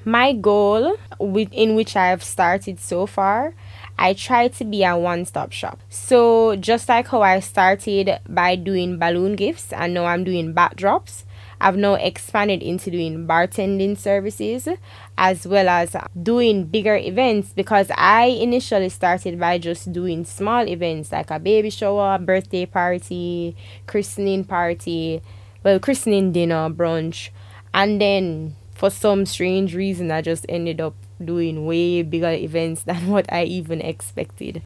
My goal, in which I have started so far, I try to be a one-stop shop. So just like how I started by doing balloon gifts and now I'm doing backdrops, I've now expanded into doing bartending services as well as doing bigger events, because I initially started by just doing small events like a baby shower, birthday party, christening party, well, christening dinner, brunch, and then for some strange reason I just ended up doing way bigger events than what I even expected.